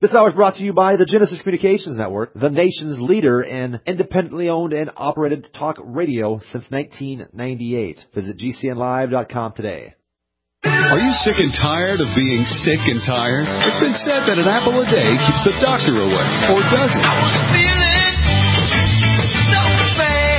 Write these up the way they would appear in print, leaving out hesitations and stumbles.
This hour is brought to you by the Genesis Communications Network, the nation's leader in independently owned and operated talk radio since 1998. Visit GCNlive.com today. Are you sick and tired of being sick and tired? It's been said that an apple a day keeps the doctor away, or does it? I was feeling so bad.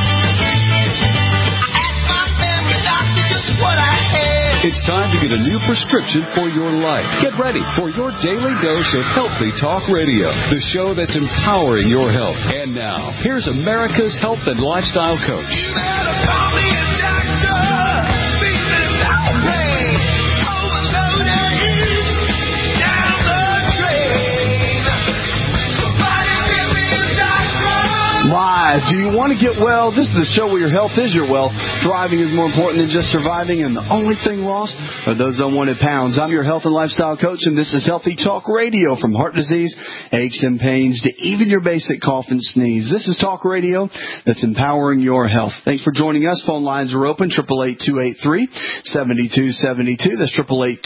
I asked my family doctor just what I had. It's time to get a new prescription for your life. Get ready for your daily dose of Healthy Talk Radio, the show that's empowering your health. And now, here's America's health and lifestyle coach. You better call me a doctor. Feeling no pain. Overloaded. Down the drain. Somebody give me a doctor. Live. Do you want to get well? This is the show where your health is your wealth. Thriving is more important than just surviving, and the only thing lost are those unwanted pounds. I'm your health and lifestyle coach, and this is Healthy Talk Radio. From heart disease, aches and pains, to even your basic cough and sneeze. This is Talk Radio that's empowering your health. Thanks for joining us. Phone lines are open, 888-283-7272. That's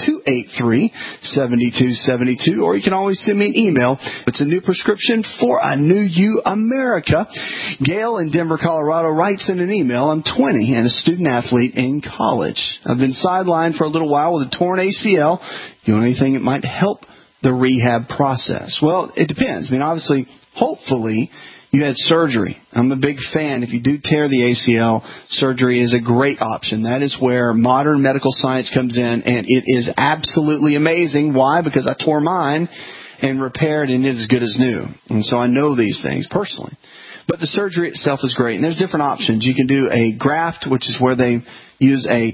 888-283-7272. Or you can always send me an email. It's a new prescription for a new you, America. Gail in Denver, Colorado writes in an email, I'm 20 and a student athlete in college. I've been sidelined for a little while with a torn ACL. You know anything that might help the rehab process? Well, it depends. I mean, obviously, hopefully, you had surgery. I'm a big fan. If you do tear the ACL, surgery is a great option. That is where modern medical science comes in, and it is absolutely amazing. Why? Because I tore mine and repaired, and it is good as new. And so I know these things personally. But the surgery itself is great, and there's different options. You can do a graft, which is where they use a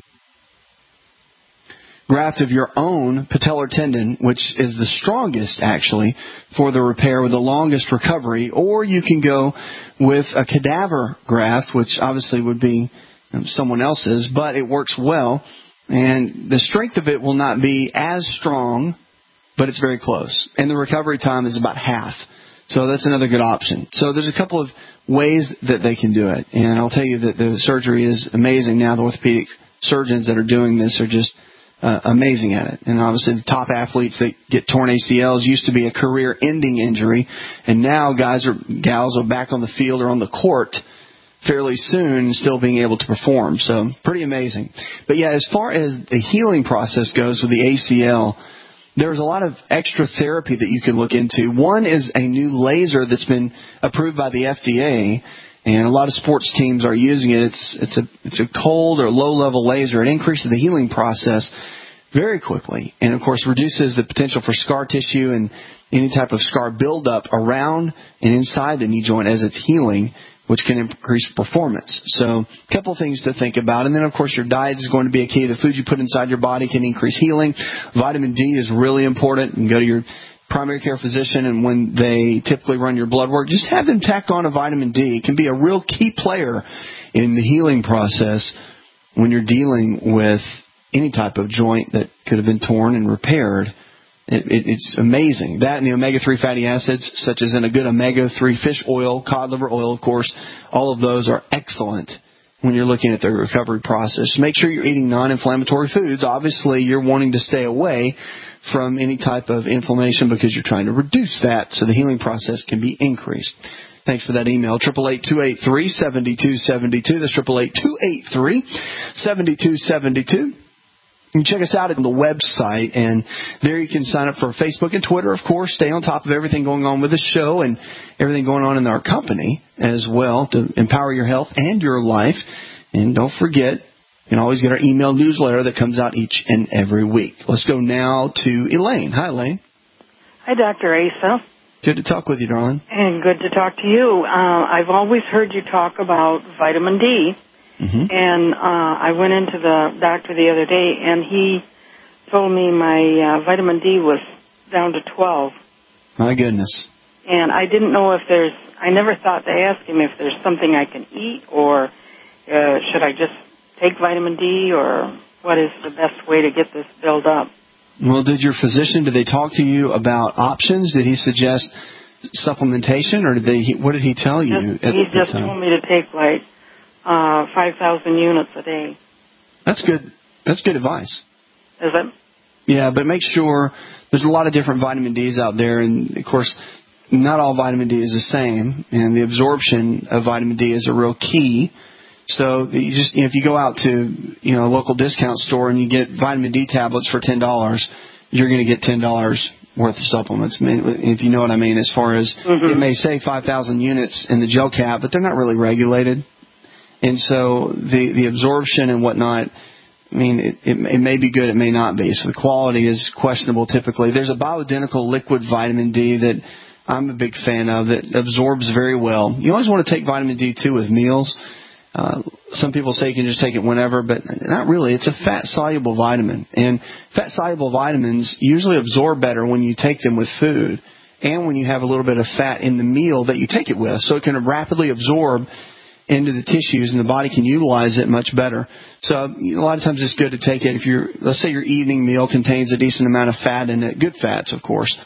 graft of your own patellar tendon, which is the strongest, actually, for the repair with the longest recovery. Or you can go with a cadaver graft, which obviously would be someone else's, but it works well. And the strength of it will not be as strong, but it's very close. And the recovery time is about half. So that's another good option. So there's a couple of ways that they can do it. And I'll tell you that the surgery is amazing now. The orthopedic surgeons that are doing this are just amazing at it. And obviously the top athletes that get torn ACLs used to be a career-ending injury. And now guys or gals are back on the field or on the court fairly soon and still being able to perform. So pretty amazing. But yeah, as far as the healing process goes with the ACL, there's a lot of extra therapy that you can look into. One is a new laser that's been approved by the FDA, and a lot of sports teams are using it. It's a cold or low-level laser. It increases the healing process very quickly, and of course reduces the potential for scar tissue and any type of scar buildup around and inside the knee joint as it's healing, which can increase performance. So a couple of things to think about. And then, of course, your diet is going to be a key. The food you put inside your body can increase healing. Vitamin D is really important. You can go to your primary care physician, and when they typically run your blood work, just have them tack on a vitamin D. It can be a real key player in the healing process when you're dealing with any type of joint that could have been torn and repaired. It's amazing. That and the omega-3 fatty acids, such as in a good omega-3 fish oil, cod liver oil, of course, all of those are excellent when you're looking at the recovery process. Make sure you're eating non-inflammatory foods. Obviously, you're wanting to stay away from any type of inflammation because you're trying to reduce that so the healing process can be increased. Thanks for that email. 888-283-7272. That's 888-283-7272. You can check us out on the website, and there you can sign up for Facebook and Twitter, of course. Stay on top of everything going on with the show and everything going on in our company as well to empower your health and your life. And don't forget, you can always get our email newsletter that comes out each and every week. Let's go now to Elaine. Hi, Elaine. Hi, Dr. Asa. Good to talk with you, darling. And good to talk to you. I've always heard you talk about vitamin D. Mm-hmm. And I went into the doctor the other day, and he told me my vitamin D was down to 12. My goodness. And I didn't know if I never thought to ask him if there's something I can eat, or should I just take vitamin D, or what is the best way to get this built up? Well, did they talk to you about options? Did he suggest supplementation, or what did he tell you? He just told me to take 5,000 units a day. That's good. That's good advice. Is it? Yeah, but make sure there's a lot of different vitamin Ds out there, and of course, not all vitamin D is the same, and the absorption of vitamin D is a real key. So you just, if you go out to, a local discount store and you get vitamin D tablets for $10, you're going to get $10 worth of supplements. If you know what I mean, as far as it may say 5,000 units in the gel cap, but they're not really regulated. And so the absorption and whatnot, it may be good, it may not be. So the quality is questionable typically. There's a bioidentical liquid vitamin D that I'm a big fan of that absorbs very well. You always want to take vitamin D, too, with meals. Some people say you can just take it whenever, but not really. It's a fat-soluble vitamin. And fat-soluble vitamins usually absorb better when you take them with food and when you have a little bit of fat in the meal that you take it with. So it can rapidly absorb into the tissues, and the body can utilize it much better. So a lot of times it's good to take it if let's say your evening meal contains a decent amount of fat in it, good fats, of course.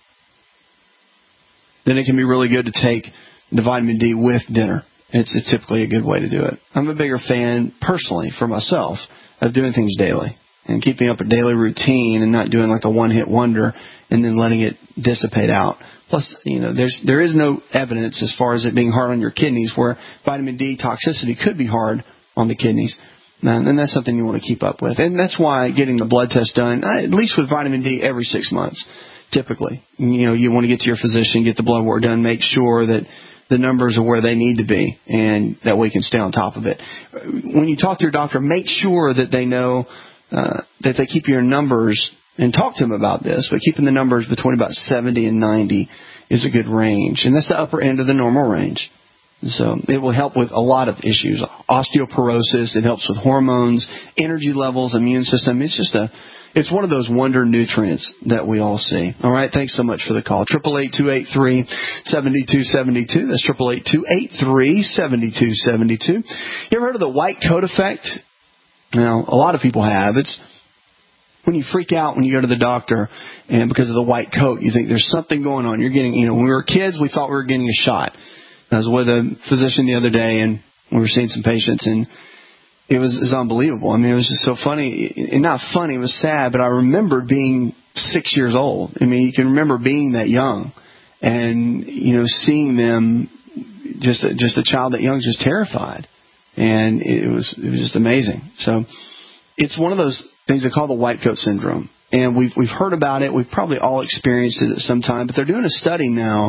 Then it can be really good to take the vitamin D with dinner. It's typically a good way to do it. I'm a bigger fan, personally, for myself, of doing things daily and keeping up a daily routine and not doing like a one-hit wonder and then letting it dissipate out. Plus, there is no evidence as far as it being hard on your kidneys, where vitamin D toxicity could be hard on the kidneys. And that's something you want to keep up with. And that's why getting the blood test done, at least with vitamin D, every 6 months, typically. You want to get to your physician, get the blood work done, make sure that the numbers are where they need to be, and that way you can stay on top of it. When you talk to your doctor, make sure that they know that they keep your numbers, and talk to them about this, but keeping the numbers between about 70 and 90 is a good range. And that's the upper end of the normal range. So it will help with a lot of issues. Osteoporosis, it helps with hormones, energy levels, immune system. It's one of those wonder nutrients that we all see. All right, thanks so much for the call. 888-283-7272. That's 888-283-7272. You ever heard of the white coat effect? Now, a lot of people have. It's when you freak out when you go to the doctor, and because of the white coat, you think there's something going on. You're getting, when we were kids, we thought we were getting a shot. I was with a physician the other day, and we were seeing some patients, and it was unbelievable. It was just so funny. And not funny, it was sad, but I remembered being 6 years old. You can remember being that young and, seeing them, just a child that young, just terrified. And it was just amazing. So it's one of those things they call the white coat syndrome. And we've heard about it. We've probably all experienced it at some time. But they're doing a study now,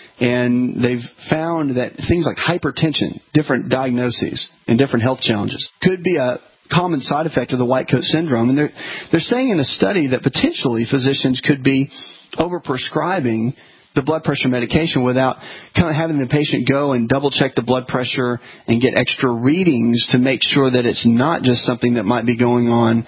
and they've found that things like hypertension, different diagnoses, and different health challenges could be a common side effect of the white coat syndrome. And they're saying in a study that potentially physicians could be overprescribing the blood pressure medication without kind of having the patient go and double check the blood pressure and get extra readings to make sure that it's not just something that might be going on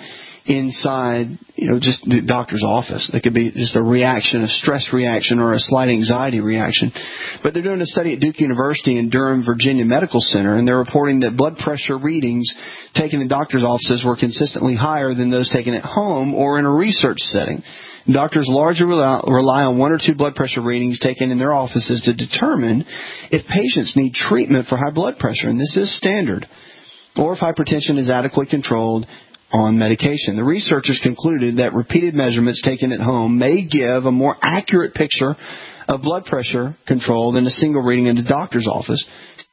inside, just the doctor's office. That could be just a reaction, a stress reaction, or a slight anxiety reaction. But they're doing a study at Duke University and Durham, Virginia Medical Center, and they're reporting that blood pressure readings taken in doctor's offices were consistently higher than those taken at home or in a research setting. Doctors largely rely on 1 or 2 blood pressure readings taken in their offices to determine if patients need treatment for high blood pressure, and this is standard, or if hypertension is adequately controlled on medication. The researchers concluded that repeated measurements taken at home may give a more accurate picture of blood pressure control than a single reading in the doctor's office.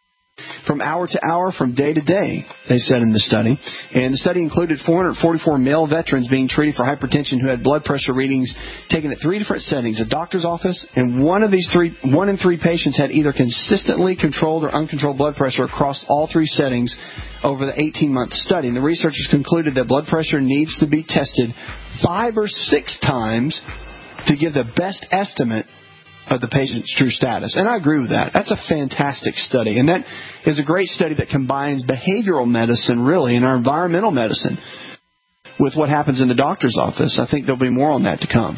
From hour to hour, from day to day, they said in the study. And the study included 444 male veterans being treated for hypertension who had blood pressure readings taken at 3 different settings, a doctor's office, and one in 3 patients had either consistently controlled or uncontrolled blood pressure across all 3 settings over the 18-month study. And the researchers concluded that blood pressure needs to be tested 5 or 6 times to give the best estimate of the patient's true status. And I agree with that. That's a fantastic study. And that is a great study that combines behavioral medicine, really, and our environmental medicine with what happens in the doctor's office. I think there'll be more on that to come.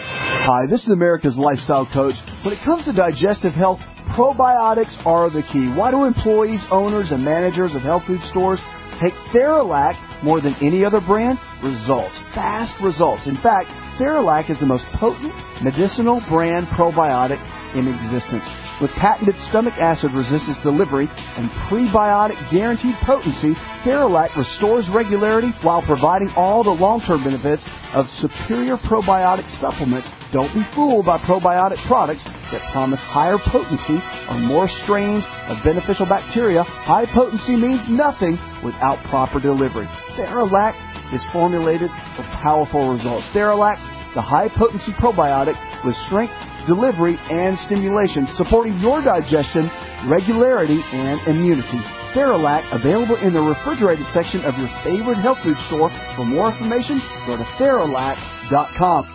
Hi, this is America's Lifestyle Coach. When it comes to digestive health, probiotics are the key. Why do employees, owners, and managers of health food stores take Theralac more than any other brand? Results. Fast results. In fact, Theralac is the most potent medicinal brand probiotic in existence. With patented stomach acid resistance delivery and prebiotic guaranteed potency, Theralac restores regularity while providing all the long-term benefits of superior probiotic supplements. Don't be fooled by probiotic products that promise higher potency or more strains of beneficial bacteria. High potency means nothing without proper delivery. Theralac is formulated for powerful results. Theralac, the high-potency probiotic with strength, delivery, and stimulation, supporting your digestion, regularity, and immunity. Theralac, available in the refrigerated section of your favorite health food store. For more information, go to Theralac.com.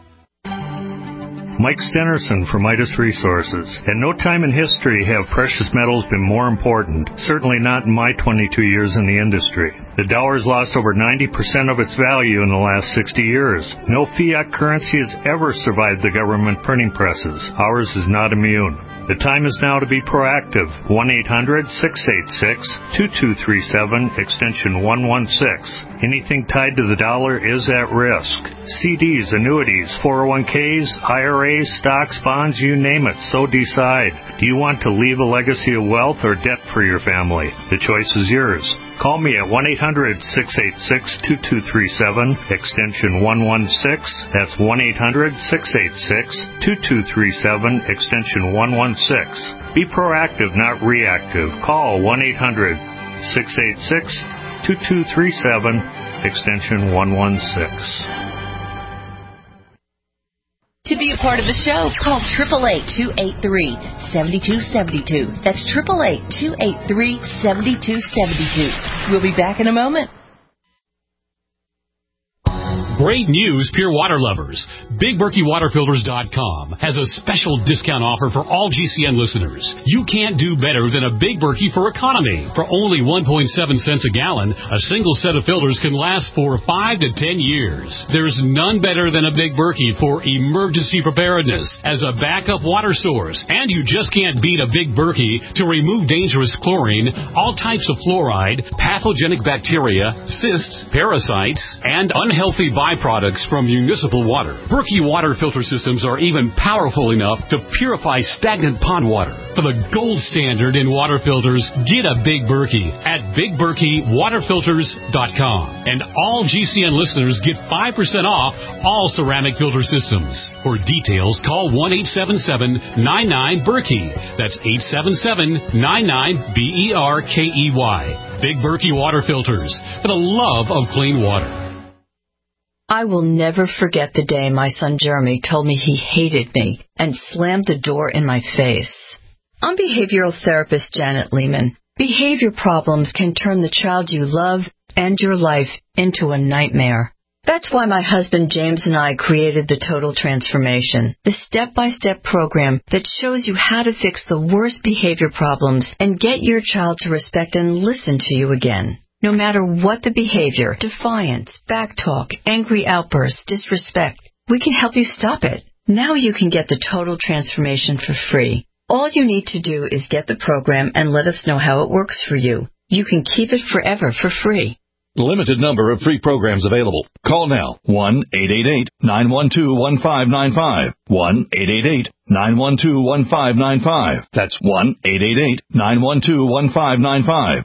Mike Stenerson from Midas Resources. At no time in history have precious metals been more important, certainly not in my 22 years in the industry. The dollar has lost over 90% of its value in the last 60 years. No fiat currency has ever survived the government printing presses. Ours is not immune. The time is now to be proactive. 1-800-686-2237, extension 116. Anything tied to the dollar is at risk. CDs, annuities, 401ks, IRAs, stocks, bonds, you name it, so decide. Do you want to leave a legacy of wealth or debt for your family? The choice is yours. Call me at 1-800-686-2237, extension 116. That's 1-800-686-2237, extension 116. Be proactive, not reactive. Call 1-800-686-2237, extension 116. To be a part of the show, call 888-283-7272. That's 888-283-7272. We'll be back in a moment. Great news, pure water lovers. BigBerkeyWaterFilters.com has a special discount offer for all GCN listeners. You can't do better than a Big Berkey for economy. For only 1.7 cents a gallon, a single set of filters can last for 5 to 10 years. There's none better than a Big Berkey for emergency preparedness as a backup water source. And you just can't beat a Big Berkey to remove dangerous chlorine, all types of fluoride, pathogenic bacteria, cysts, parasites, and unhealthy byproducts from municipal water. Berkey water filter systems are even powerful enough to purify stagnant pond water. For the gold standard in water filters, get a Big Berkey at BigBerkeyWaterFilters.com. And all GCN listeners get 5% off all ceramic filter systems. For details, call 1-877-99-BERKEY. That's 877-99-BERKEY. Big Berkey Water Filters, for the love of clean water. I will never forget the day my son Jeremy told me he hated me and slammed the door in my face. I'm behavioral therapist Janet Lehman. Behavior problems can turn the child you love and your life into a nightmare. That's why my husband James and I created the Total Transformation, the step-by-step program that shows you how to fix the worst behavior problems and get your child to respect and listen to you again. No matter what the behavior, defiance, backtalk, angry outbursts, disrespect, we can help you stop it. Now you can get the Total Transformation for free. All you need to do is get the program and let us know how it works for you. You can keep it forever for free. Limited number of free programs available. Call now. 1-888-912-1595. 1-888-912-1595. That's 1-888-912-1595.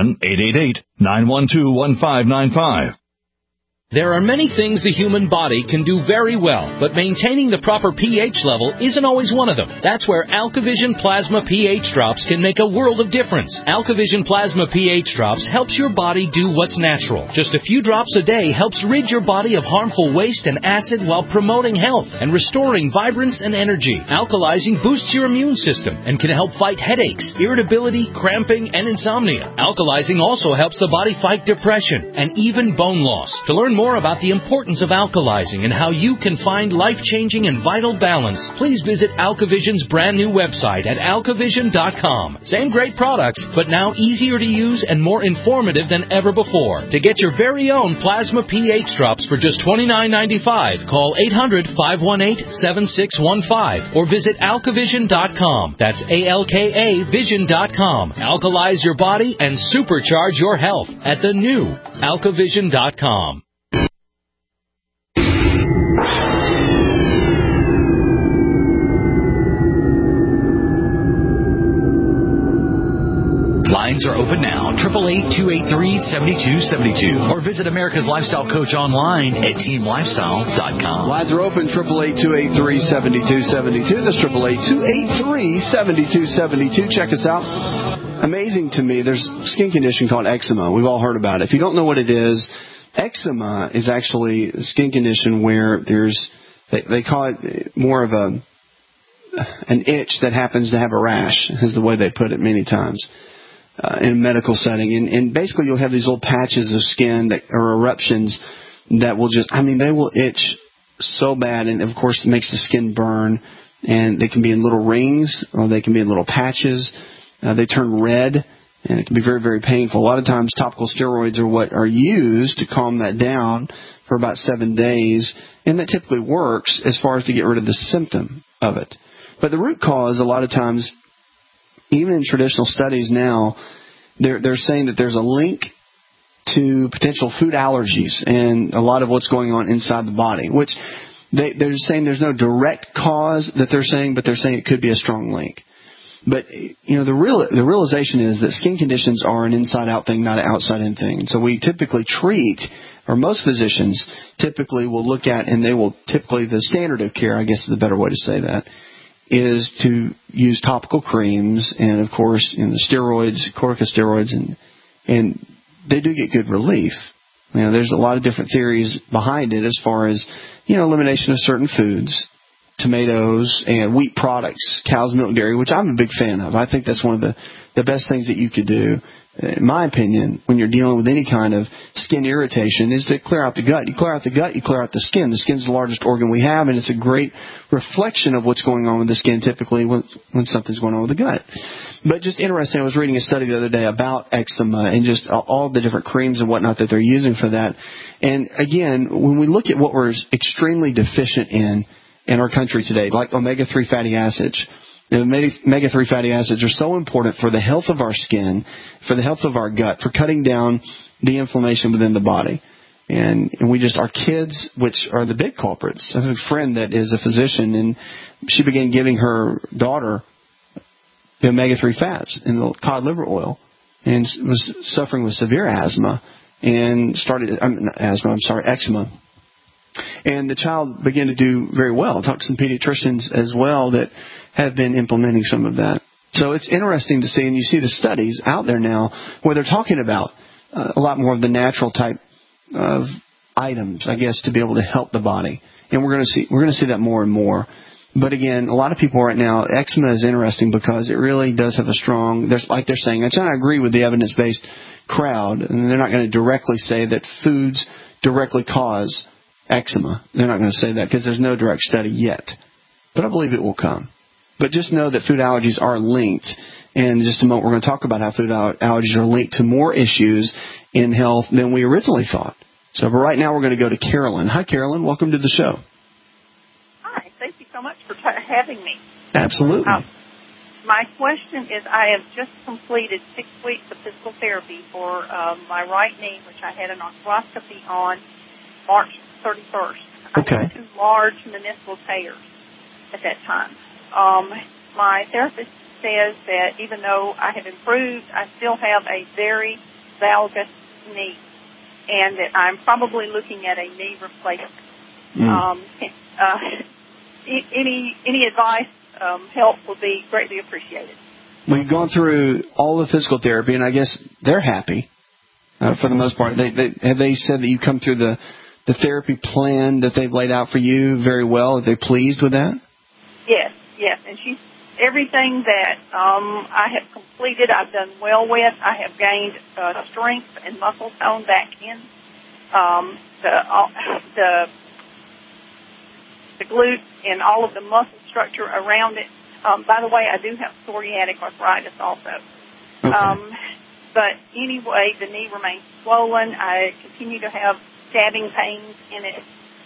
1-888-912-1595. There are many things the human body can do very well, but maintaining the proper pH level isn't always one of them. That's where AlkaVision Plasma pH Drops can make a world of difference. AlkaVision Plasma pH Drops helps your body do what's natural. Just a few drops a day helps rid your body of harmful waste and acid while promoting health and restoring vibrance and energy. Alkalizing boosts your immune system and can help fight headaches, irritability, cramping, and insomnia. Alkalizing also helps the body fight depression and even bone loss. To learn more about the importance of alkalizing and how you can find life-changing and vital balance, please visit AlkaVision's brand new website at AlkaVision.com. Same great products, but now easier to use and more informative than ever before. To get your very own Plasma pH Drops for just $29.95, call 800-518-7615 or visit AlkaVision.com. That's ALKA Vision.com. Alkalize your body and supercharge your health at the new AlkaVision.com. Lines are open now, 888-283-7272. Or visit America's Lifestyle Coach online at teamlifestyle.com. Lines are open, 888-283-7272. That's 888-283-7272. Check us out. Amazing to me, there's a skin condition called eczema. We've all heard about it. If you don't know what it is, eczema is actually a skin condition where they call it more of an itch that happens to have a rash, is the way they put it many times in a medical setting. And basically you'll have these little patches of skin or eruptions that will they will itch so bad, and of course it makes the skin burn, and they can be in little rings or they can be in little patches. They turn red, and it can be very, very painful. A lot of times topical steroids are what are used to calm that down for about 7 days, and that typically works as far as to get rid of the symptom of it. But the root cause, a lot of times, even in traditional studies now, they're saying that there's a link to potential food allergies and a lot of what's going on inside the body, which they're saying there's no direct cause that they're saying, but they're saying it could be a strong link. But, the realization is that skin conditions are an inside-out thing, not an outside-in thing. So we typically treat, or most physicians typically will look at, and they will typically, the standard of care, I guess is the better way to say that, is to use topical creams and, of course, the steroids, corticosteroids, and they do get good relief. There's a lot of different theories behind it as far as, elimination of certain foods, tomatoes, and wheat products, cow's milk, dairy, which I'm a big fan of. I think that's one of the best things that you could do, in my opinion, when you're dealing with any kind of skin irritation, is to clear out the gut. You clear out the gut, you clear out the skin. The skin's the largest organ we have, and it's a great reflection of what's going on with the skin typically when something's going on with the gut. But just interesting, I was reading a study the other day about eczema and just all the different creams and whatnot that they're using for that. And again, when we look at what we're extremely deficient in our country today, like omega-3 fatty acids. The omega-3 fatty acids are so important for the health of our skin, for the health of our gut, for cutting down the inflammation within the body. And our kids, which are the big culprits. I have a friend that is a physician, and she began giving her daughter the omega-3 fats in the cod liver oil, and was suffering with severe eczema. And the child began to do very well. I talked to some pediatricians as well that have been implementing some of that. So it's interesting to see, and you see the studies out there now where they're talking about a lot more of the natural type of items, I guess, to be able to help the body. And we're going to see that more and more. But again, a lot of people right now, eczema is interesting because it really does have a strong, like they're saying, I agree with the evidence-based crowd, and they're not going to directly say that foods directly cause eczema. They're not going to say that because there's no direct study yet. But I believe it will come. But just know that food allergies are linked. And in just a moment, we're going to talk about how food allergies are linked to more issues in health than we originally thought. So but right now, we're going to go to Carolyn. Hi, Carolyn. Welcome to the show. Hi. Thank you so much for having me. Absolutely. My question is, I have just completed 6 weeks of physical therapy for my right knee, which I had an arthroscopy on March 31st. Okay. I had 2 large meniscal tears at that time. My therapist says that even though I have improved, I still have a very valgus knee, and that I'm probably looking at a knee replacement. Any advice, help would be greatly appreciated. Well, you've gone through all the physical therapy, and I guess they're happy for the most part. Have they said that you come through the therapy plan that they've laid out for you very well? Are they pleased with that? Yes, and everything that I have completed, I've done well with. I have gained strength and muscle tone back in the glute and all of the muscle structure around it. By the way, I do have psoriatic arthritis also. Okay. But anyway, the knee remains swollen. I continue to have stabbing pains in it.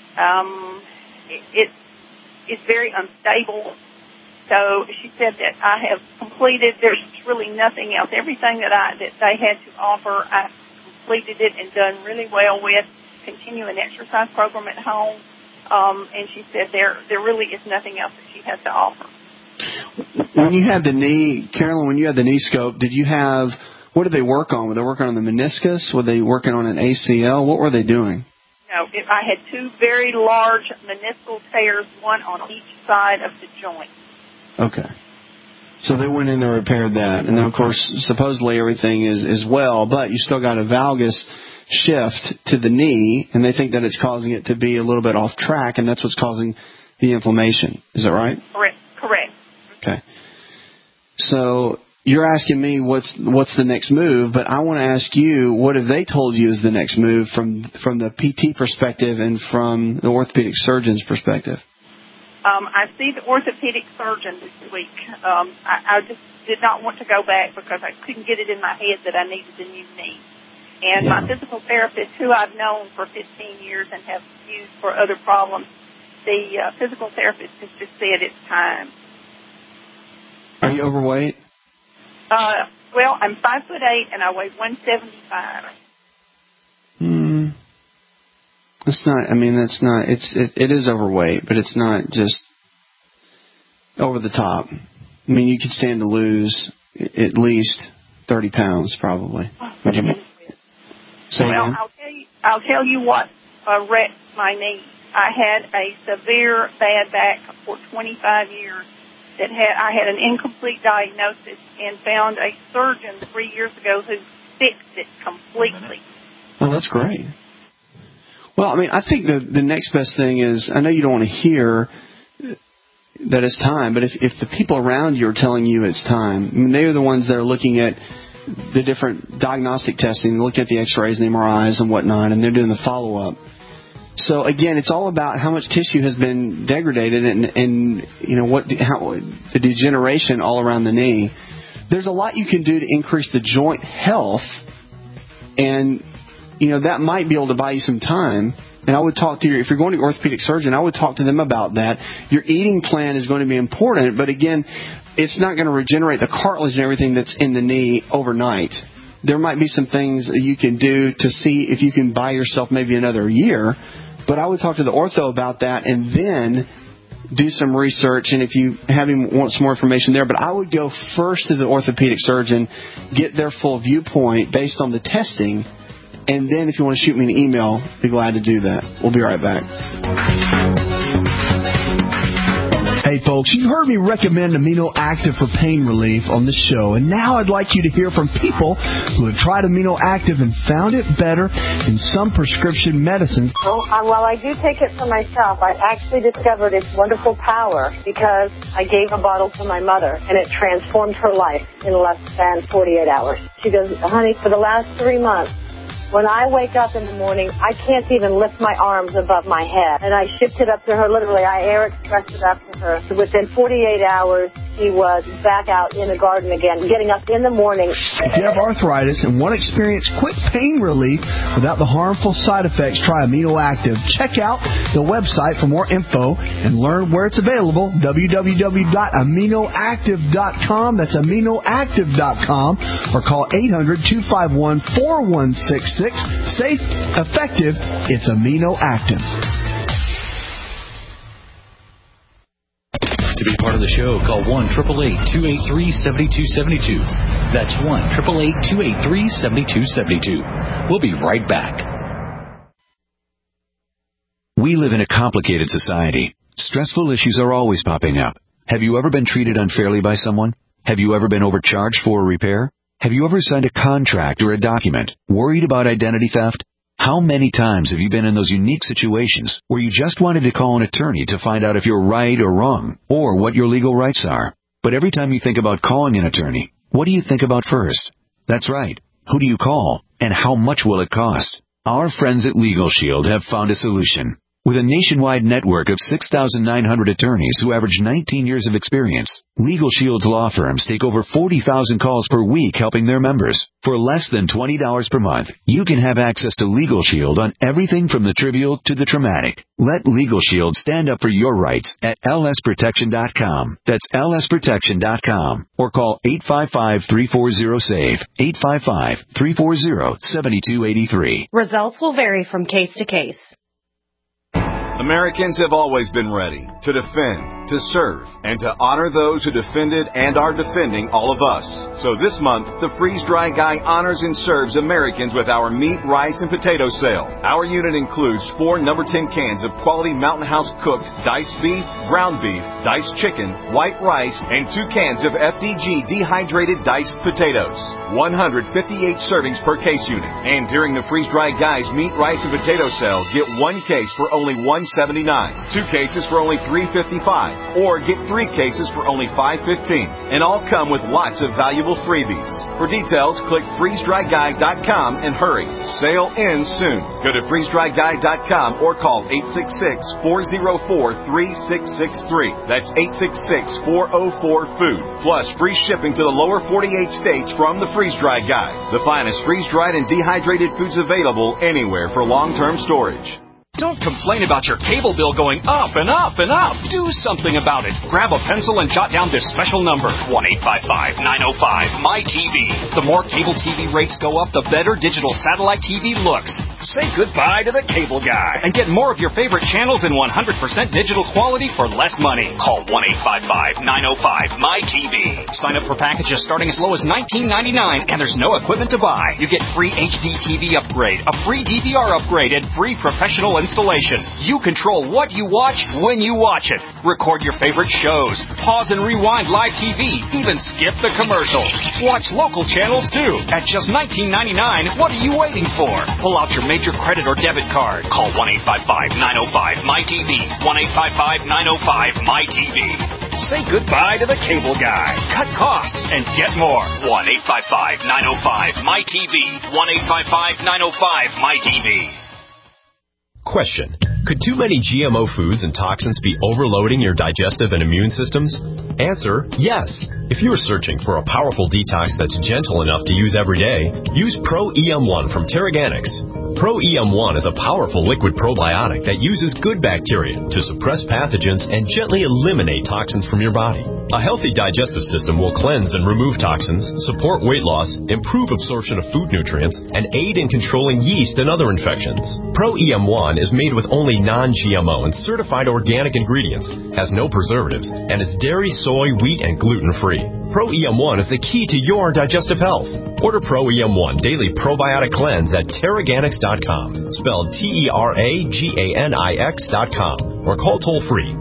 It's very unstable. So she said that I have completed. There's really nothing else. Everything that they had to offer, I completed it and done really well with. Continue an exercise program at home. And she said there really is nothing else that she has to offer. When you had the knee, Carolyn, when you had the knee scope, did you have What did they work on? Were they working on the meniscus? Were they working on an ACL? What were they doing? No, I had 2 very large meniscal tears, one on each side of the joint. Okay. So they went in and repaired that. And then, of course, supposedly everything is well, but you still got a valgus shift to the knee, and they think that it's causing it to be a little bit off track, and that's what's causing the inflammation. Is that right? Correct. Okay. So you're asking me what's the next move, but I want to ask you, what have they told you is the next move from the PT perspective and from the orthopedic surgeon's perspective? I see the orthopedic surgeon this week. I just did not want to go back because I couldn't get it in my head that I needed a new knee. And my physical therapist, who I've known for 15 years and have used for other problems, the physical therapist has just said it's time. Are you overweight? Well, I'm 5'8" and I weigh 175. It's not. I mean, that's not. It is overweight, but it's not just over the top. I mean, you could stand to lose at least 30 pounds, probably. Would you? Well, I'll tell you what wrecked my knee. I had a severe bad back for 25 years. I had an incomplete diagnosis and found a surgeon 3 years ago who fixed it completely. Well, that's great. Well, I mean, I think the next best thing is, I know you don't want to hear that it's time, but if the people around you are telling you it's time, I mean, they are the ones that are looking at the different diagnostic testing, looking at the x-rays and the MRIs and whatnot, and they're doing the follow-up. So again, it's all about how much tissue has been degraded and you know how the degeneration all around the knee. There's a lot you can do to increase the joint health, and you know that might be able to buy you some time. And I would talk to if you're going to your orthopedic surgeon, I would talk to them about that. Your eating plan is going to be important, but again, it's not going to regenerate the cartilage and everything that's in the knee overnight. There might be some things that you can do to see if you can buy yourself maybe another year. But I would talk to the ortho about that and then do some research. And if you want some more information there, but I would go first to the orthopedic surgeon, get their full viewpoint based on the testing. And then if you want to shoot me an email, I'd be glad to do that. We'll be right back. Hey folks, you heard me recommend Amino Active for pain relief on the show, and now I'd like you to hear from people who have tried Amino Active and found it better than some prescription medicines. Well, while I do take it for myself, I actually discovered its wonderful power because I gave a bottle to my mother, and it transformed her life in less than 48 hours. She goes, honey, for the last 3 months, when I wake up in the morning, I can't even lift my arms above my head. And I shipped it up to her, literally. I air expressed it up to her. So within 48 hours, she was back out in the garden again, getting up in the morning. If you have arthritis and want to experience quick pain relief without the harmful side effects, try Amino Active. Check out the website for more info and learn where it's available, www.aminoactive.com. That's aminoactive.com, or call 800-251-4166. Safe, effective, it's Amino Active. To be part of the show, call 1-888-283-7272. That's 1-888-283-7272. We'll be right back. We live in a complicated society. Stressful issues are always popping up. Have you ever been treated unfairly by someone? Have you ever been overcharged for a repair? Have you ever signed a contract or a document worried about identity theft? How many times have you been in those unique situations where you just wanted to call an attorney to find out if you're right or wrong, or what your legal rights are? But every time you think about calling an attorney, what do you think about first? That's right. Who do you call, and how much will it cost? Our friends at Legal Shield have found a solution. With a nationwide network of 6,900 attorneys who average 19 years of experience, Legal Shield's law firms take over 40,000 calls per week helping their members. For less than $20 per month, you can have access to Legal Shield on everything from the trivial to the traumatic. Let Legal Shield stand up for your rights at lsprotection.com. That's lsprotection.com. Or call 855-340-SAVE, 855-340-7283. Results will vary from case to case. Americans have always been ready to defend, to serve, and to honor those who defended and are defending all of us. So this month, the Freeze-Dry Guy honors and serves Americans with our meat, rice, and potato sale. Our unit includes 4 number 10 cans of quality Mountain House cooked diced beef, ground beef, diced chicken, white rice, and 2 cans of FDG dehydrated diced potatoes. 158 servings per case unit. And during the Freeze-Dry Guy's meat, rice, and potato sale, get 1 case for only $1.79, 2 cases for only $3.55, or get 3 cases for only $5.15. And all come with lots of valuable freebies. For details, click freezedryguy.com and hurry. Sale ends soon. Go to freezedryguy.com or call 866-404-3663. That's 866-404-FOOD. Plus free shipping to the lower 48 states from the Freeze-Dry Guy. The finest freeze-dried and dehydrated foods available anywhere for long-term storage. Don't complain about your cable bill going up and up and up. Do something about it. Grab a pencil and jot down this special number, 1-855-905-MY-TV. The more cable TV rates go up, the better digital satellite TV looks. Say goodbye to the cable guy and get more of your favorite channels in 100% digital quality for less money. Call 1-855-905-MY-TV. Sign up for packages starting as low as $19.99, and there's no equipment to buy. You get free HD TV upgrade, a free DVR upgrade, and free professional installation. You control what you watch when you watch it. Record your favorite shows. Pause and rewind live TV. Even skip the commercials. Watch local channels too. At just $19.99, what are you waiting for? Pull out your major credit or debit card. Call 1-855-905-MY-TV. 1-855-905-MY-TV. Say goodbye to the cable guy. Cut costs and get more. 1-855-905-MY-TV. 1-855-905-MY-TV. Question. Could too many GMO foods and toxins be overloading your digestive and immune systems? Answer, yes. If you are searching for a powerful detox that's gentle enough to use every day, use Pro-EM1 from Terraganics. Pro-EM1 is a powerful liquid probiotic that uses good bacteria to suppress pathogens and gently eliminate toxins from your body. A healthy digestive system will cleanse and remove toxins, support weight loss, improve absorption of food nutrients, and aid in controlling yeast and other infections. Pro-EM1 is made with only non-GMO and certified organic ingredients, has no preservatives, and is dairy, soy, wheat, and gluten-free. Pro-EM1 is the key to your digestive health. Order Pro-EM1 Daily Probiotic Cleanse at Terraganics.com, spelled Terraganix.com, or call toll-free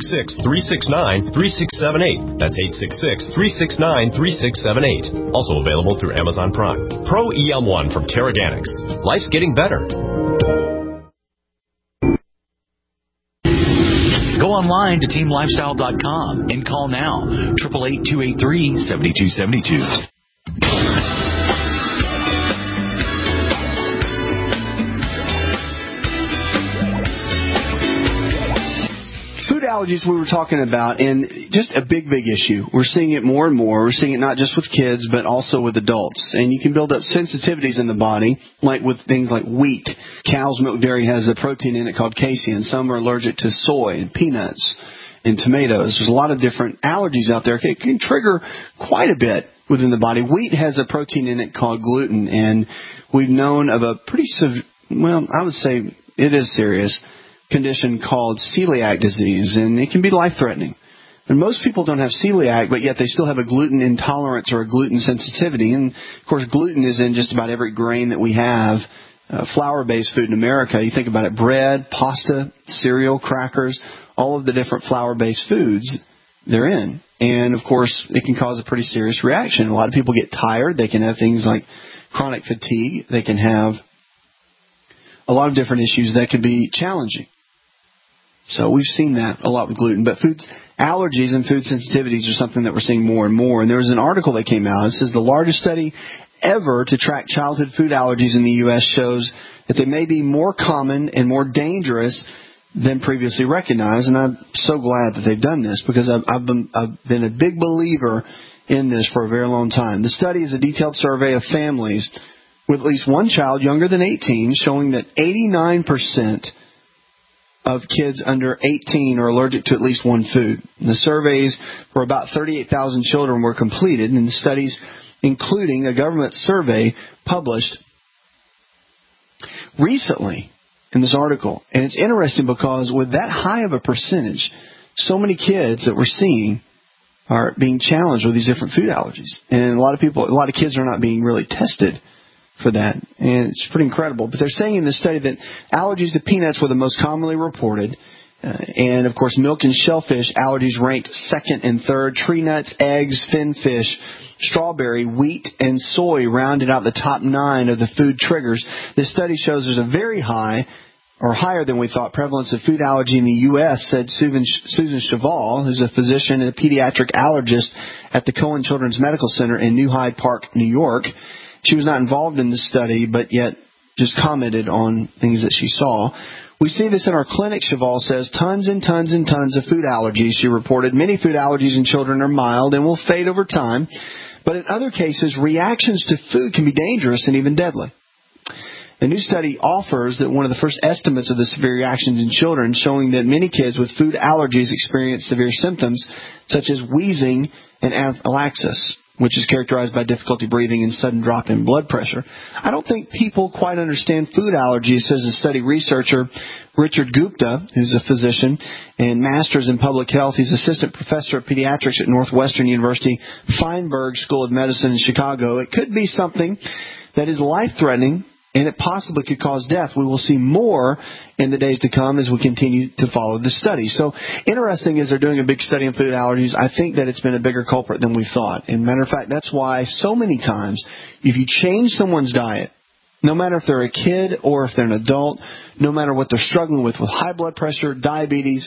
866-369-3678. That's 866-369-3678. Also available through Amazon Prime. Pro-EM1 from Terraganics. Life's getting better. Go online to teamlifestyle.com and call now, 888-283-7272. Food allergies we were talking about, and just a big issue. We're seeing it more and more. We're seeing it not just with kids, but also with adults. And you can build up sensitivities in the body, like with things like wheat. Cow's milk dairy has a protein in it called casein. Some are allergic to soy and peanuts and tomatoes. There's a lot of different allergies out there. It can trigger quite a bit within the body. Wheat has a protein in it called gluten, and we've known of a pretty I would say it is serious condition called celiac disease, and it can be life-threatening. And most people don't have celiac, but yet they still have a gluten intolerance or a gluten sensitivity. And, of course, gluten is in just about every grain that we have, flour-based food in America. You think about it, bread, pasta, cereal, crackers, all of the different flour-based foods they're in. And, of course, it can cause a pretty serious reaction. A lot of people get tired. They can have things like chronic fatigue. They can have a lot of different issues that can be challenging. So we've seen that a lot with gluten. But food allergies and food sensitivities are something that we're seeing more and more. And there was an article that came out. It says the largest study ever to track childhood food allergies in the U.S. shows that they may be more common and more dangerous than previously recognized. And I'm so glad that they've done this, because I've been a big believer in this for a very long time. The study is a detailed survey of families with at least one child younger than 18, showing that 89% of kids under 18 are allergic to at least one food. And the surveys for about 38,000 children were completed, and the studies, including a government survey published recently in this article. And it's interesting because with that high of a percentage, so many kids that we're seeing are being challenged with these different food allergies. And a lot of kids are not being really tested for that. And it's pretty incredible. But they're saying in this study that allergies to peanuts were the most commonly reported. And, of course, milk and shellfish allergies ranked second and third. Tree nuts, eggs, fin fish, strawberry, wheat, and soy rounded out the top 9 of the food triggers. This study shows there's a very high, or higher than we thought, prevalence of food allergy in the U.S., said Susan Cheval, who's a physician and a pediatric allergist at the Cohen Children's Medical Center in New Hyde Park, New York. She was not involved in this study, but yet just commented on things that she saw. We see this in our clinic, Cheval says. Tons and tons and tons of food allergies, she reported. Many food allergies in children are mild and will fade over time. But in other cases, reactions to food can be dangerous and even deadly. A new study offers that one of the first estimates of the severe reactions in children, showing that many kids with food allergies experience severe symptoms such as wheezing and anaphylaxis, which is characterized by difficulty breathing and sudden drop in blood pressure. I don't think people quite understand food allergies, says the study researcher Richard Gupta, who's a physician and master's in public health. He's assistant professor of pediatrics at Northwestern University Feinberg School of Medicine in Chicago. It could be something that is life-threatening, and it possibly could cause death. We will see more in the days to come as we continue to follow the study. So interesting is they're doing a big study on food allergies. I think that it's been a bigger culprit than we thought. And matter of fact, that's why so many times if you change someone's diet, no matter if they're a kid or if they're an adult, no matter what they're struggling with high blood pressure, diabetes,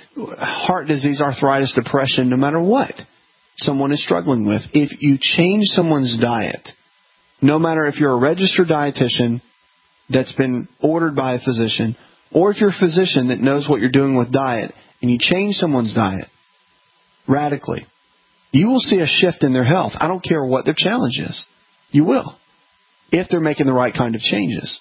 heart disease, arthritis, depression, no matter what someone is struggling with, if you change someone's diet, no matter if you're a registered dietitian that's been ordered by a physician, or if you're a physician that knows what you're doing with diet, and you change someone's diet radically, you will see a shift in their health. I don't care what their challenge is. You will, if they're making the right kind of changes.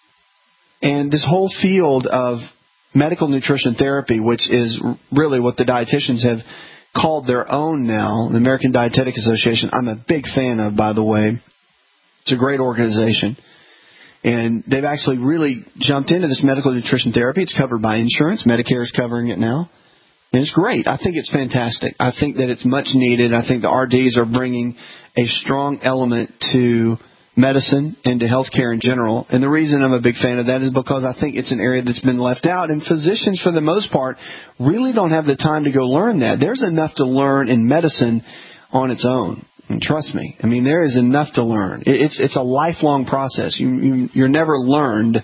And this whole field of medical nutrition therapy, which is really what the dietitians have called their own now, the American Dietetic Association, I'm a big fan of, by the way. It's a great organization. And they've actually really jumped into this medical nutrition therapy. It's covered by insurance. Medicare is covering it now. And it's great. I think it's fantastic. I think that it's much needed. I think the RDs are bringing a strong element to medicine and to healthcare in general. And the reason I'm a big fan of that is because I think it's an area that's been left out. And physicians, for the most part, really don't have the time to go learn that. There's enough to learn in medicine on its own. And trust me, I mean, there is enough to learn. It's a lifelong process. You're never learned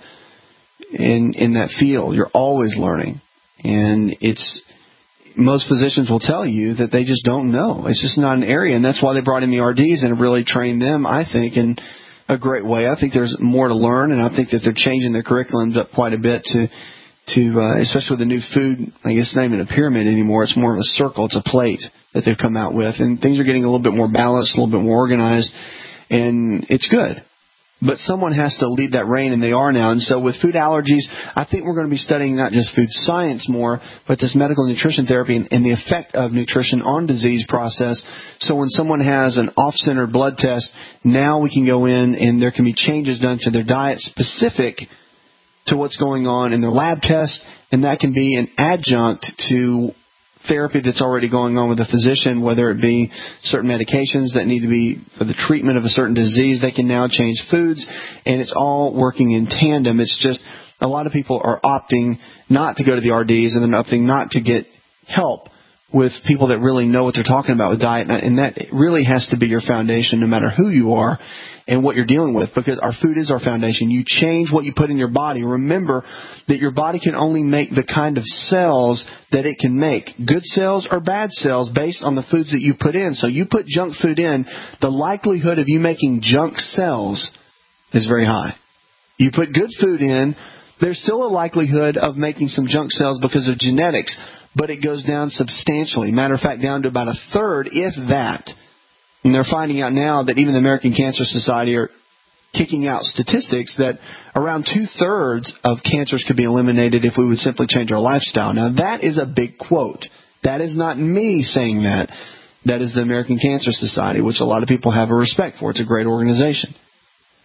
in that field. You're always learning. And most physicians will tell you that they just don't know. It's just not an area. And that's why they brought in the RDs and have really trained them, I think, in a great way. I think there's more to learn, and I think that they're changing their curriculums up quite a bit to especially with the new food. I guess it's not even a pyramid anymore. It's more of a circle. It's a plate that they've come out with. And things are getting a little bit more balanced, a little bit more organized, and it's good. But someone has to lead that reign, and they are now. And so with food allergies, I think we're going to be studying not just food science more, but this medical nutrition therapy and the effect of nutrition on disease process. So when someone has an off-center blood test, now we can go in and there can be changes done to their diet specific to what's going on in their lab test, and that can be an adjunct to therapy that's already going on with a physician, whether it be certain medications that need to be for the treatment of a certain disease. They can now change foods, and it's all working in tandem. It's just a lot of people are opting not to go to the RDs, and they're opting not to get help with people that really know what they're talking about with diet, and that really has to be your foundation no matter who you are and what you're dealing with, because our food is our foundation. You change what you put in your body. Remember that your body can only make the kind of cells that it can make, good cells or bad cells, based on the foods that you put in. So you put junk food in, the likelihood of you making junk cells is very high. You put good food in, there's still a likelihood of making some junk cells because of genetics, but it goes down substantially. Matter of fact, down to about a third, if that. And they're finding out now that even the American Cancer Society are kicking out statistics that around 2/3 of cancers could be eliminated if we would simply change our lifestyle. Now, that is a big quote. That is not me saying that. That is the American Cancer Society, which a lot of people have a respect for. It's a great organization.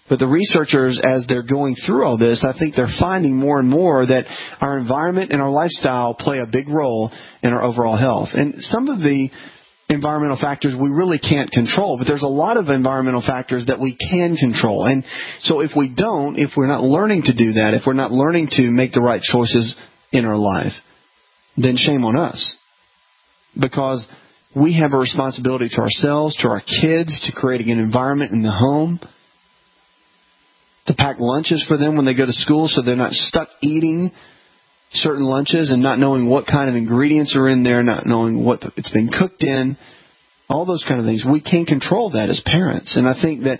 But the researchers, as they're going through all this, I think they're finding more and more that our environment and our lifestyle play a big role in our overall health. And some of the environmental factors we really can't control, but there's a lot of environmental factors that we can control. And so if we're not learning to do that, if we're not learning to make the right choices in our life, then shame on us. Because we have a responsibility to ourselves, to our kids, to creating an environment in the home, to pack lunches for them when they go to school so they're not stuck eating certain lunches and not knowing what kind of ingredients are in there, not knowing what it's been cooked in, all those kind of things. We can't control that as parents. And I think that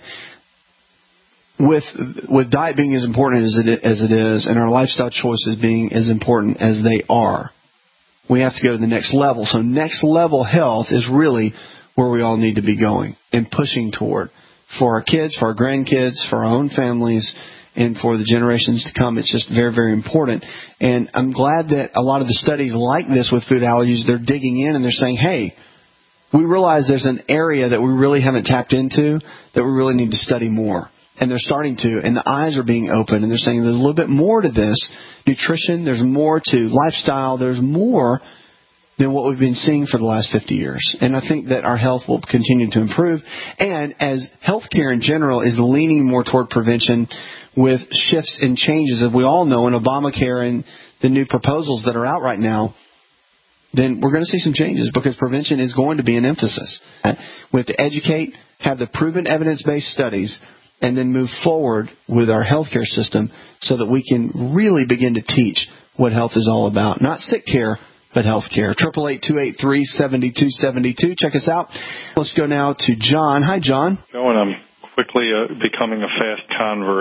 with diet being as important as it is and our lifestyle choices being as important as they are, we have to go to the next level. So next level health is really where we all need to be going and pushing toward. For our kids, for our grandkids, for our own families, and for the generations to come. It's just very, very important. And I'm glad that a lot of the studies like this with food allergies, they're digging in and they're saying, hey, we realize there's an area that we really haven't tapped into that we really need to study more. And they're starting to, and the eyes are being opened, and they're saying there's a little bit more to this. Nutrition, there's more to lifestyle, there's more than what we've been seeing for the last 50 years. And I think that our health will continue to improve. And as healthcare in general is leaning more toward prevention with shifts and changes, as we all know, in Obamacare and the new proposals that are out right now, then we're going to see some changes because prevention is going to be an emphasis. We have to educate, have the proven evidence-based studies, and then move forward with our healthcare system so that we can really begin to teach what health is all about. Not sick care, but healthcare. 888-283-7272. Check us out. Let's go now to John. Hi, John. I'm quickly becoming a fast convert.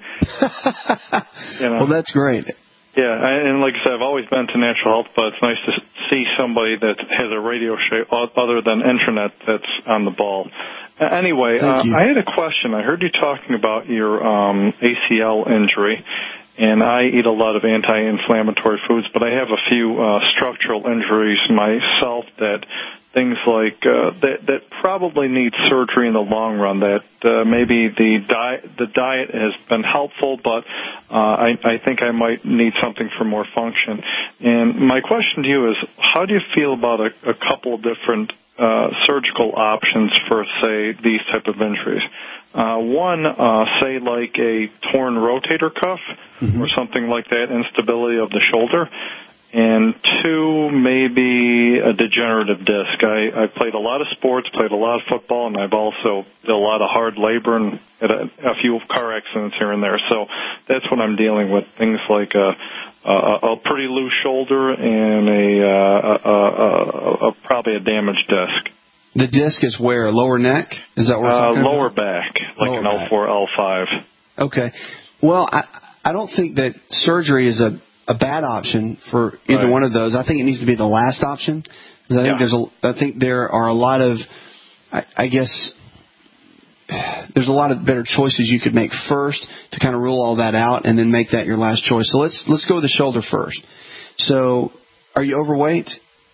Well, that's great. Yeah, and like I said, I've always been to natural health, but it's nice to see somebody that has a radio show other than internet that's on the ball. Anyway, I had a question. I heard you talking about your ACL injury, and I eat a lot of anti-inflammatory foods, but I have a few structural injuries myself that things like that probably need surgery in the long run. That maybe the diet has been helpful, but I think I might need something for more function. And my question to you is, how do you feel about a couple of different surgical options for, say, these type of injuries? One, say like a torn rotator cuff or something like that, instability of the shoulder. And two, maybe a degenerative disc. I played a lot of sports, played a lot of football, and I've also did a lot of hard labor and had a few car accidents here and there. So that's what I'm dealing with, things like a pretty loose shoulder and probably a damaged disc. The disc is where? Lower neck? Is that where it's lower back, like lower an L4, L5. Okay. Well, I don't think that surgery is a bad option for either one of those. I think it needs to be the last option. Because I think there are a lot of, I guess, there's a lot of better choices you could make first to kind of rule all that out and then make that your last choice. So let's go with the shoulder first. So, are you overweight?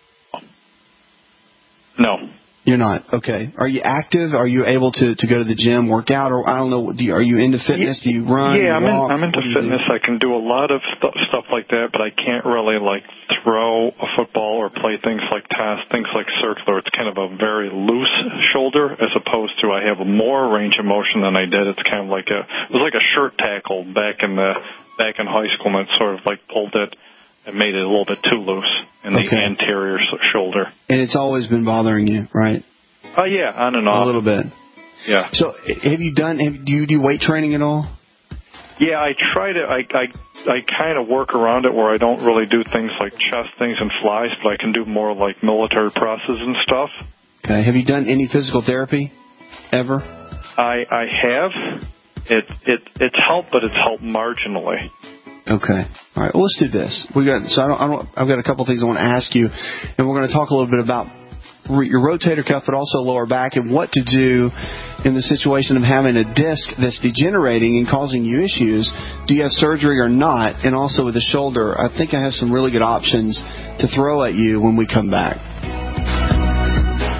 No. You're not. Okay. Are you active? Are you able to go to the gym, work out, or I don't know? Are you into fitness? Do you run? Yeah, walk? I'm into fitness. I can do a lot of stuff like that, but I can't really like throw a football or play things like tennis, things like circular. It's kind of a very loose shoulder as opposed to I have more range of motion than I did. It's kind of like it was like a shirt tackle back in high school, and it sort of like pulled it. It made it a little bit too loose in the anterior shoulder. And it's always been bothering you, right? Oh, yeah, on and off. A little bit. Yeah. So do you do weight training at all? Yeah, I try to. I kind of work around it where I don't really do things like chest things and flies, but I can do more like military presses and stuff. Okay. Have you done any physical therapy ever? I have. It's helped, but it's helped marginally. Okay. All right. Well, let's do this. I've got a couple of things I want to ask you, and we're going to talk a little bit about your rotator cuff, but also lower back, and what to do in the situation of having a disc that's degenerating and causing you issues. Do you have surgery or not? And also with the shoulder, I think I have some really good options to throw at you when we come back.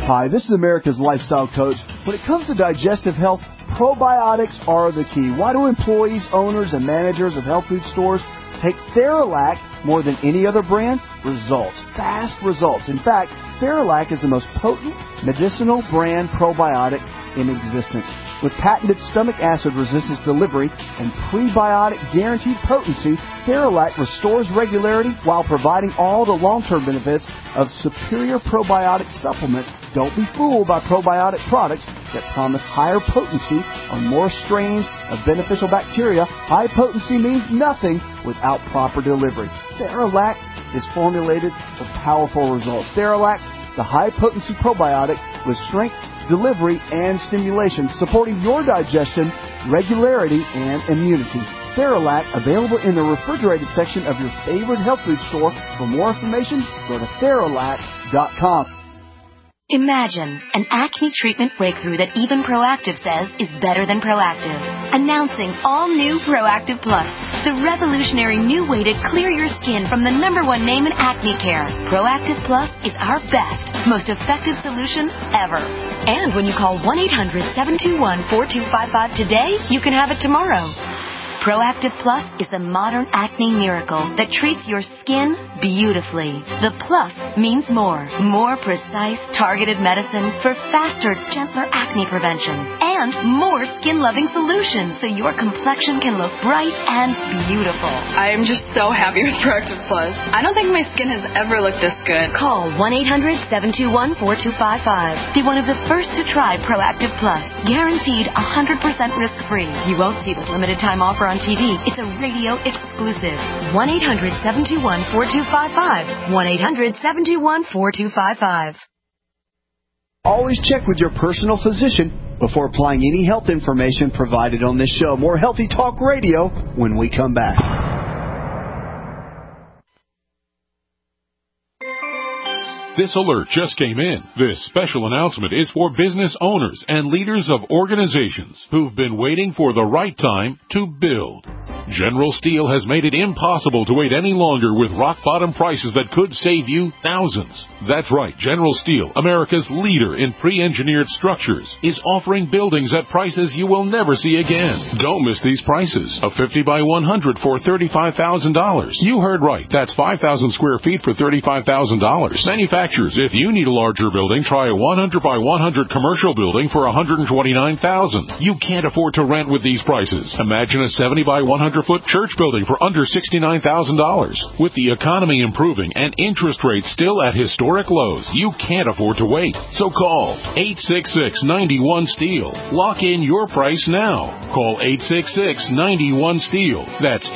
Hi, this is America's Lifestyle Coach. When it comes to digestive health, probiotics are the key. Why do employees, owners, and managers of health food stores take Theralac more than any other brand? Results. Fast results. In fact, Theralac is the most potent medicinal brand probiotic in existence. With patented stomach acid resistance delivery and prebiotic guaranteed potency, Theralac restores regularity while providing all the long-term benefits of superior probiotic supplements. Don't be fooled by probiotic products that promise higher potency on more strains of beneficial bacteria. High potency means nothing without proper delivery. Theralac is formulated for powerful results. Theralac, the high-potency probiotic with strength, delivery, and stimulation, supporting your digestion, regularity, and immunity. Theralac, available in the refrigerated section of your favorite health food store. For more information, go to Theralac.com. Imagine an acne treatment breakthrough that even Proactiv says is better than Proactiv. Announcing all new Proactiv Plus, the revolutionary new way to clear your skin from the #1 name in acne care. Proactiv Plus is our best, most effective solution ever. And when you call 1-800-721-4255 today, you can have it tomorrow. Proactiv Plus is the modern acne miracle that treats your skin beautifully. The plus means more. More precise, targeted medicine for faster, gentler acne prevention. And more skin-loving solutions so your complexion can look bright and beautiful. I am just so happy with Proactiv Plus. I don't think my skin has ever looked this good. Call 1-800-721-4255. Be one of the first to try Proactiv Plus. Guaranteed 100% risk-free. You won't see this limited time offer on TV. It's a radio exclusive. 1-800-721-4255. 1-800-721-4255. Always check with your personal physician before applying any health information provided on this show. More Healthy Talk Radio when we come back. This alert just came in. This special announcement is for business owners and leaders of organizations who've been waiting for the right time to build. General Steel has made it impossible to wait any longer with rock-bottom prices that could save you thousands. That's right, General Steel, America's leader in pre-engineered structures, is offering buildings at prices you will never see again. Don't miss these prices. A 50 by 100 for $35,000. You heard right. That's 5,000 square feet for $35,000. Manufacturers, if you need a larger building, try a 100 by 100 commercial building for $129,000. You can't afford to rent with these prices. Imagine a 70 by 100-foot church building for under $69,000. With the economy improving and interest rates still at historic lows, you can't afford to wait. So call 866-91-STEEL. Lock in your price now. Call 866-91-STEEL. That's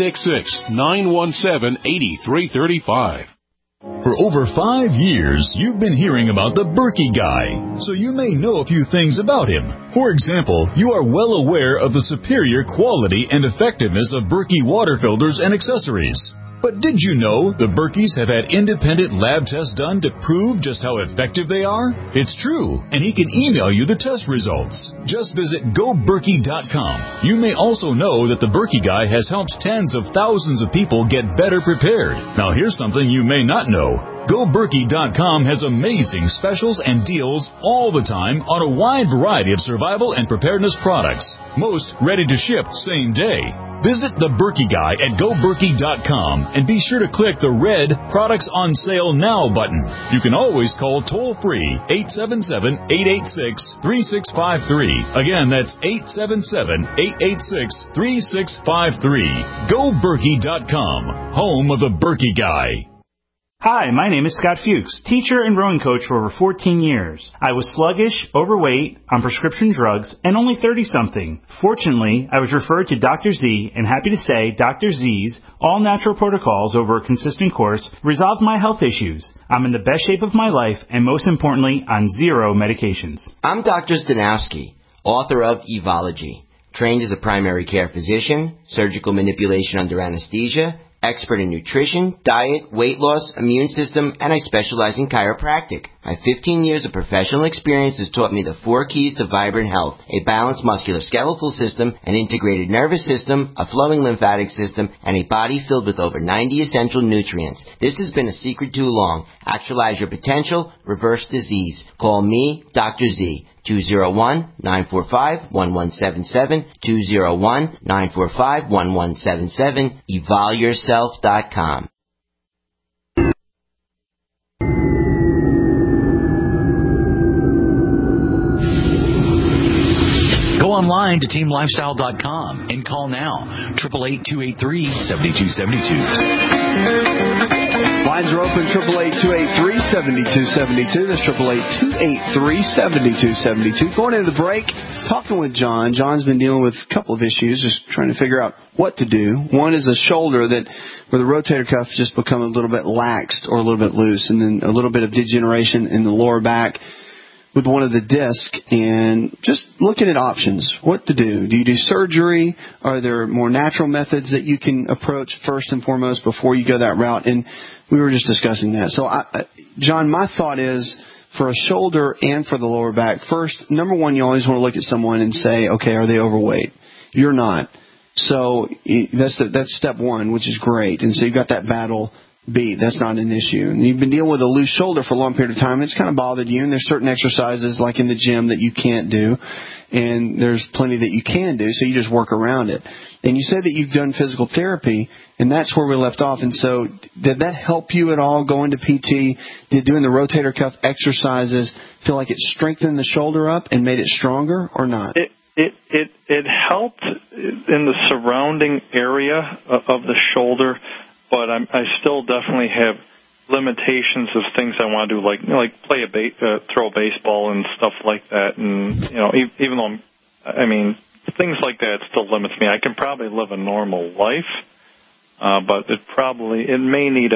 866-917-8335. For over 5 years, you've been hearing about the Berkey Guy, so you may know a few things about him. For example, you are well aware of the superior quality and effectiveness of Berkey water filters and accessories. But did you know the Berkeys have had independent lab tests done to prove just how effective they are? It's true, and he can email you the test results. Just visit GoBerkey.com. You may also know that the Berkey Guy has helped tens of thousands of people get better prepared. Now here's something you may not know. GoBerkey.com has amazing specials and deals all the time on a wide variety of survival and preparedness products. Most ready to ship same day. Visit the Berkey Guy at GoBerkey.com and be sure to click the red Products on Sale Now button. You can always call toll-free 877-886-3653. Again, that's 877-886-3653. GoBerkey.com, home of the Berkey Guy. Hi, my name is Scott Fuchs, teacher and rowing coach for over 14 years. I was sluggish, overweight, on prescription drugs, and only 30-something. Fortunately, I was referred to Dr. Z, and happy to say Dr. Z's all-natural protocols over a consistent course resolved my health issues. I'm in the best shape of my life, and most importantly, on 0 medications. I'm Dr. Stanowski, author of Evology. Trained as a primary care physician, surgical manipulation under anesthesia, Expert in nutrition, diet, weight loss, immune system, and I specialize in chiropractic. My 15 years of professional experience has taught me the 4 keys to vibrant health: a balanced musculoskeletal system, an integrated nervous system, a flowing lymphatic system, and a body filled with over 90 essential nutrients. This has been a secret too long. Actualize your potential, reverse disease. Call me, Dr. Z. 201-945-1177, 201-945-1177, evolveyourself.com. Go online to teamlifestyle.com and call now, 888-283-7272. Lines are open, 888-283-7272. That's 888-283-7272. Going into the break, talking with John. John's been dealing with a couple of issues, just trying to figure out what to do. One is a shoulder where the rotator cuff just become a little bit laxed or a little bit loose, and then a little bit of degeneration in the lower back with one of the discs, and just looking at options, what to do. Do you do surgery? Are there more natural methods that you can approach first and foremost before you go that route? And we were just discussing that. So, John, my thought is for a shoulder and for the lower back, first, number one, you always want to look at someone and say, okay, are they overweight? You're not. So that's step one, which is great. And so you've got that battle beat. That's not an issue. And you've been dealing with a loose shoulder for a long period of time. It's kind of bothered you, and there's certain exercises like in the gym that you can't do, and there's plenty that you can do, so you just work around it. And you said that you've done physical therapy, and that's where we left off. And so did that help you at all going to PT? Did doing the rotator cuff exercises feel like it strengthened the shoulder up and made it stronger or not? It helped in the surrounding area of the shoulder, but I still definitely have limitations of things I want to do, like play throw a baseball and stuff like that. And even though things like that still limits me. I can probably live a normal life, but it may need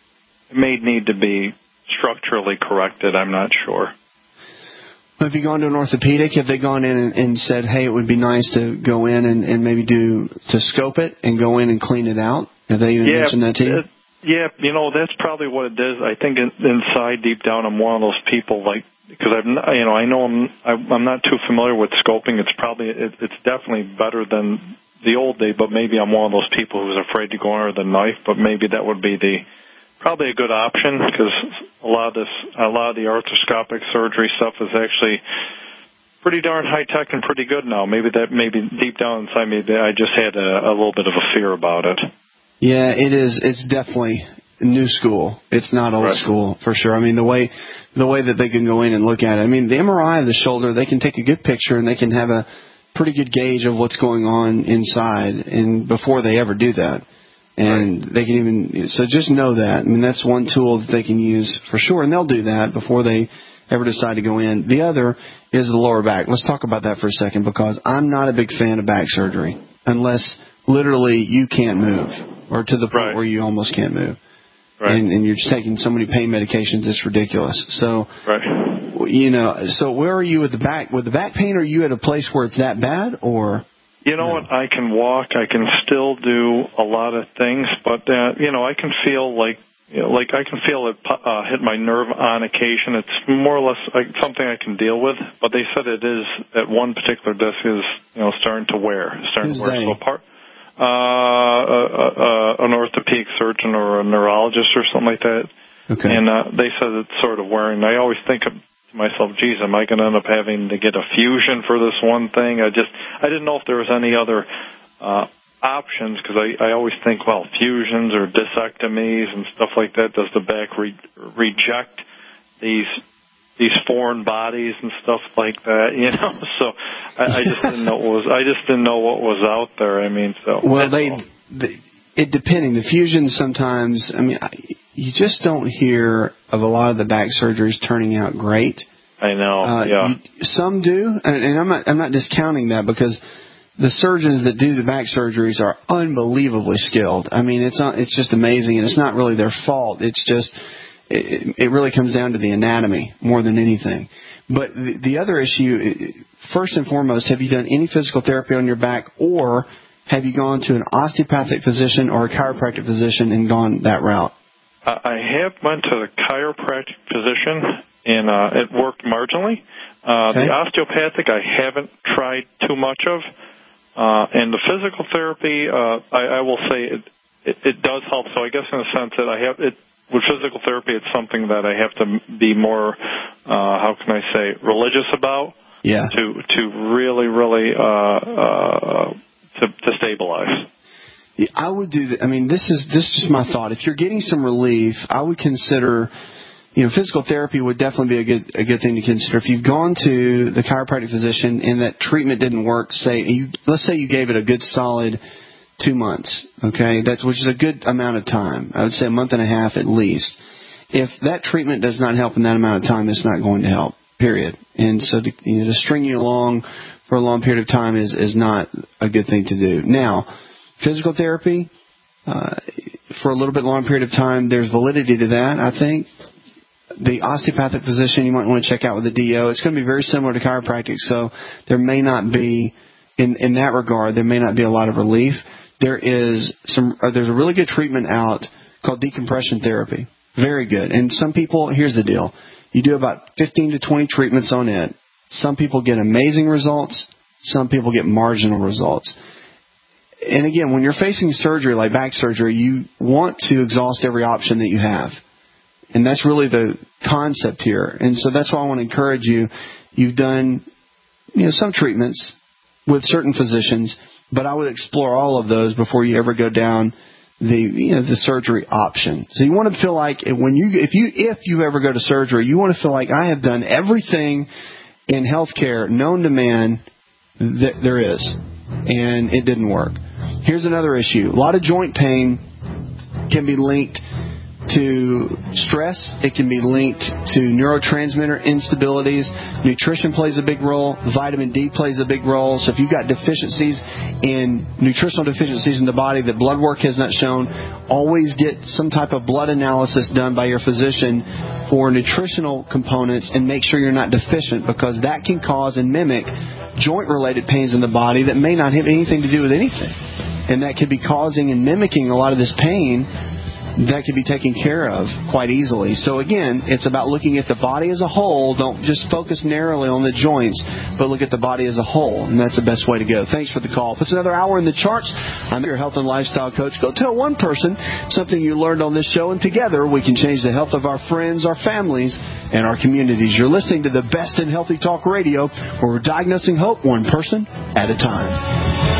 to be structurally corrected. I'm not sure. Have you gone to an orthopedic? Have they gone in and said, hey, it would be nice to go in and maybe to scope it and go in and clean it out? Have they even mentioned that to you? Yeah, that's probably what it is. I think inside, deep down, I'm one of those people, because I know I'm not too familiar with scoping. It's definitely better than the old day, but maybe I'm one of those people who's afraid to go under the knife. But maybe that would be probably a good option, because a lot of the arthroscopic surgery stuff is actually pretty darn high tech and pretty good now. Maybe deep down inside me, I just had a little bit of a fear about it. Yeah, it is. It's definitely new school. It's not old school for sure. I mean, the way that they can go in and look at it. I mean, the MRI of the shoulder, they can take a good picture and they can have a pretty good gauge of what's going on inside, and before they ever do that. And they can even, so just know that. I mean, that's one tool that they can use for sure, and they'll do that before they ever decide to go in. The other is the lower back. Let's talk about that for a second, because I'm not a big fan of back surgery unless literally you can't move, or to the point where you almost can't move. Right. And you're just taking so many pain medications, it's ridiculous. So, so where are you with the back? With the back pain, are you at a place where it's that bad, or? You know what? I can walk. I can still do a lot of things, but I can feel like I can feel it hit my nerve on occasion. It's more or less something I can deal with. But they said it is at one particular disc is starting to wear. So apart. An orthopedic surgeon or a neurologist or something like that. Okay. And they said it's sort of wearing. I always think to myself, geez, am I going to end up having to get a fusion for this one thing? I didn't know if there was any other options, because I always think, well, fusions or disectomies and stuff like that. Does the back reject these foreign bodies and stuff like that, So I just didn't know what was out there. I mean, so well, it depending. The fusions sometimes. I mean, you just don't hear of a lot of the back surgeries turning out great. I know. Some do, and I'm not discounting that, because the surgeons that do the back surgeries are unbelievably skilled. I mean, it's just amazing, and it's not really their fault. It's just. It really comes down to the anatomy more than anything. But the other issue, first and foremost, have you done any physical therapy on your back, or have you gone to an osteopathic physician or a chiropractic physician and gone that route? I have went to the chiropractic physician, and it worked marginally. The osteopathic I haven't tried too much of. And the physical therapy, I will say it does help. So I guess in the sense that I have it with physical therapy, it's something that I have to be more, how can I say, religious about. Yeah. To really to stabilize. Yeah, I would do that. I mean, this is just my thought. If you're getting some relief, I would consider, physical therapy would definitely be a good thing to consider. If you've gone to the chiropractic physician and that treatment didn't work, let's say you gave it a good solid 2 months, okay, which is a good amount of time. I would say a month and a half at least. If that treatment does not help in that amount of time, it's not going to help, period. And so to string you along for a long period of time is not a good thing to do. Now, physical therapy, for a little bit long period of time, there's validity to that, I think. The osteopathic physician you might want to check out with the DO. It's going to be very similar to chiropractic, so there may not be, in that regard, there may not be a lot of relief. There's a really good treatment out called decompression therapy. Very good. And some people, here's the deal. You do about 15 to 20 treatments on it. Some people get amazing results. Some people get marginal results. And again, when you're facing surgery like back surgery, you want to exhaust every option that you have. And that's really the concept here. And so that's why I want to encourage you. You've done, some treatments with certain physicians, but I would explore all of those before you ever go down the surgery option. So you want to feel like if you ever go to surgery, you want to feel like I have done everything in healthcare known to man that there is, and it didn't work. Here's another issue. A lot of joint pain can be linked to stress. It can be linked to neurotransmitter instabilities. Nutrition plays a big role. Vitamin D plays a big role. So if you've got nutritional deficiencies in the body that blood work has not shown, always get some type of blood analysis done by your physician for nutritional components and make sure you're not deficient, because that can cause and mimic joint-related pains in the body that may not have anything to do with anything. And that could be causing and mimicking a lot of this pain that can be taken care of quite easily. So again, it's about looking at the body as a whole. Don't just focus narrowly on the joints, but look at the body as a whole, and that's the best way to go. Thanks for the call. Puts another hour in the charts. I'm your health and lifestyle coach. Go tell one person something you learned on this show, and together we can change the health of our friends, our families, and our communities. You're listening to the best in healthy talk radio, where we're diagnosing hope one person at a time.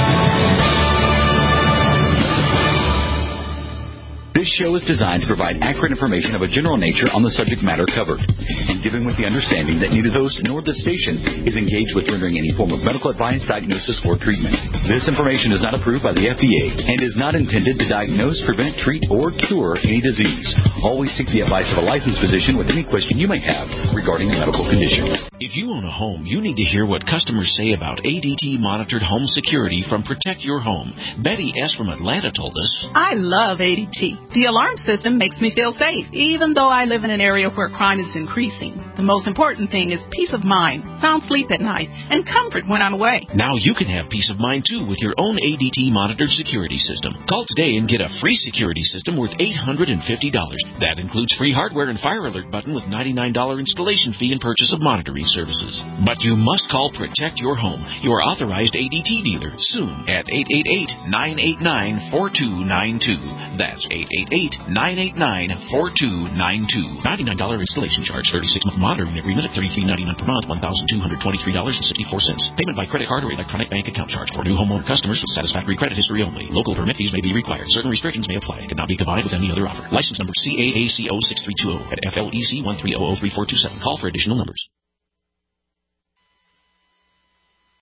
This show is designed to provide accurate information of a general nature on the subject matter covered, and given with the understanding that neither host nor the station is engaged with rendering any form of medical advice, diagnosis, or treatment. This information is not approved by the FDA and is not intended to diagnose, prevent, treat, or cure any disease. Always seek the advice of a licensed physician with any question you may have regarding a medical condition. If you own a home, you need to hear what customers say about ADT monitored home security from Protect Your Home. Betty S. from Atlanta told us, I love ADT. The alarm system makes me feel safe, even though I live in an area where crime is increasing. The most important thing is peace of mind, sound sleep at night, and comfort when I'm away. Now you can have peace of mind, too, with your own ADT monitored security system. Call today and get a free security system worth $850. That includes free hardware and fire alert button with $99 installation fee and purchase of monitoring services. But you must call Protect Your Home, your authorized ADT dealer, soon at 888-989-4292. That's 888-989-4292. $99 installation charge, 36-month monitoring agreement at $33.99 per month, $1,223.64. Payment by credit card or electronic bank account charge for new homeowner customers with satisfactory credit history only. Local permit fees may be required. Certain restrictions may apply. Cannot be combined with any other offer. License number CAACO6320 at FLEC 13003427. Call for additional numbers.